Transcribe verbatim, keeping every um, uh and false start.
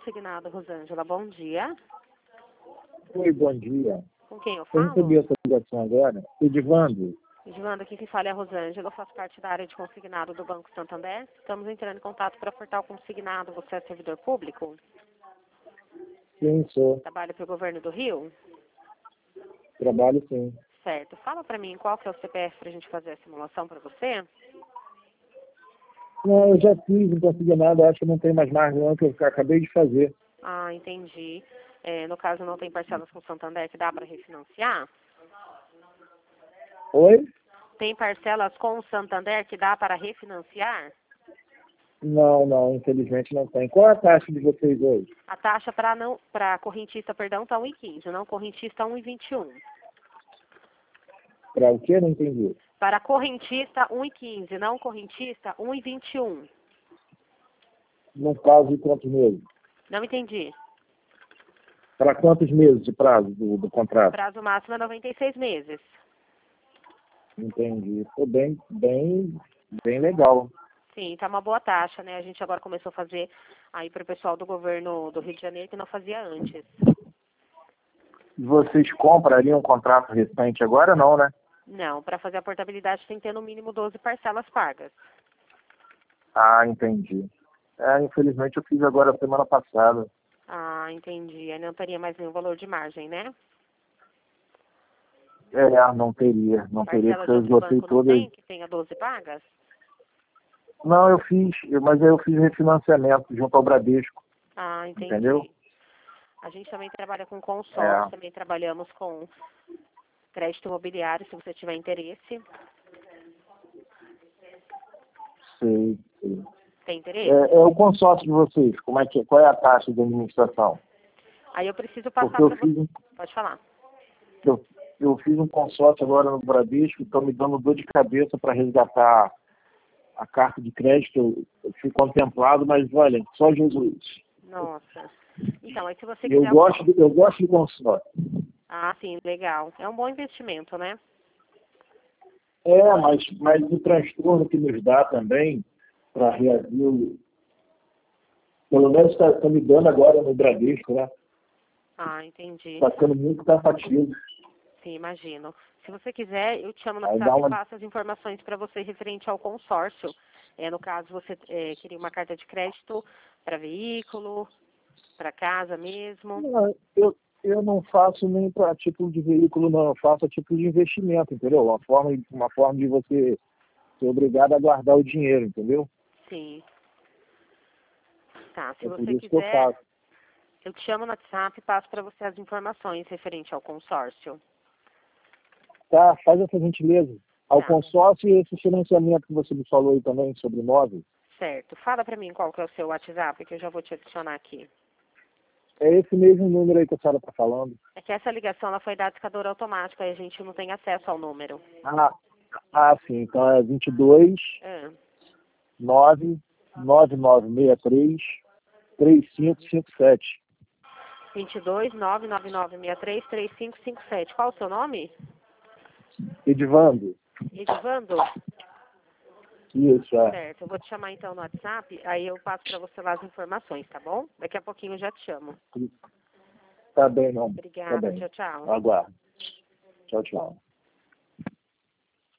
Consignado, Rosângela. Bom dia. Oi, bom dia. Com quem eu Eu falo? recebi essa ligação agora. Edivando. Edivando, aqui quem fala é a Rosângela. Eu faço parte da área de consignado do Banco Santander. Estamos entrando em contato para ofertar o consignado. Você é servidor público? Sim, sou. Trabalha para o governo do Rio? Trabalho sim. Certo. Fala para mim qual que é o C P F para a gente fazer a simulação para você? Não, eu já fiz, não consegui nada. Acho que não tem mais margem não, que eu acabei de fazer. Ah, entendi. É, no caso, não tem parcelas com o Santander que dá para refinanciar? Oi? Tem parcelas com o Santander que dá para refinanciar? Não, não, infelizmente não tem. Qual é a taxa de vocês hoje? A taxa para não para correntista, perdão, está um e quinze, não correntista um e vinte e um. Para o quê? Não entendi. Para correntista um e quinze, não correntista um e vinte e um. No prazo de quantos meses? Não entendi. Para quantos meses de prazo do, do contrato? Prazo máximo é noventa e seis meses. Entendi. Foi bem, bem, bem legal. Sim, tá uma boa taxa, né? A gente agora começou a fazer aí para o pessoal do governo do Rio de Janeiro que não fazia antes. Vocês comprariam um contrato recente agora não, né? Não, para fazer a portabilidade tem que ter no mínimo doze parcelas pagas. Ah, entendi. É, infelizmente eu fiz agora semana passada. Ah, entendi. Aí não teria mais nenhum valor de margem, né? É, não teria, não teria, Parcela porque de eu outro esgotei banco não todas. tem, que tenha doze pagas? Não, eu fiz, mas aí eu fiz refinanciamento junto ao Bradesco, Ah, entendi. entendeu? A gente também trabalha com consórcio, É, também trabalhamos com crédito imobiliário, se você tiver interesse. sei, sei. Tem interesse? É, é o consórcio de vocês, como é que, qual é a taxa de administração? Aí eu preciso passar Porque eu para você. fiz um, Pode falar. eu, eu fiz um consórcio agora no Bradesco, estão me dando dor de cabeça para resgatar a carta de crédito, eu, eu fui contemplado, mas olha, só Jesus. Nossa. Então, aí se você Eu quiser... gosto, do, eu gosto do consórcio. Ah, sim, legal. É um bom investimento, né? É, mas, mas o transtorno que nos dá também para reagir, o- pelo menos está tá me dando agora no Bradesco, né? Ah, entendi. Está ficando muito cansativo. Sim, imagino. Se você quiser, eu te chamo no Aí dá WhatsApp e uma. passo as informações para você referente ao consórcio. É, no caso, você é, queria uma carta de crédito para veículo, para casa mesmo. Não, Eu, eu não faço nem para título de veículo, não. Eu faço a título de investimento, entendeu? Uma forma, uma forma de você ser obrigado a guardar o dinheiro, entendeu? Sim. Tá, se É por você isso que eu quiser, faço. eu te chamo no WhatsApp e passo para você as informações referente ao consórcio. Tá, faz essa gentileza. Ao Tá, consórcio e esse financiamento que você me falou aí também sobre imóveis. certo. Fala para mim qual que é o seu WhatsApp, que eu já vou te adicionar aqui. É esse mesmo número aí que a senhora está falando. É que essa ligação ela foi da discadora automática e a gente não tem acesso ao número. Ah, ah sim. Então é vinte e dois, É. nove, nove nove seis três, três cinco cinco sete. vinte e dois, nove nove nove seis três, três cinco cinco sete. Qual o seu nome? Edivando. Edivando? Isso, é. Certo, eu vou te chamar então no WhatsApp, aí eu passo para você lá as informações, tá bom? Daqui a pouquinho eu já te chamo. Tá bem, não. Tá Obrigada, bem. tchau, tchau. Aguardo. Tchau, tchau.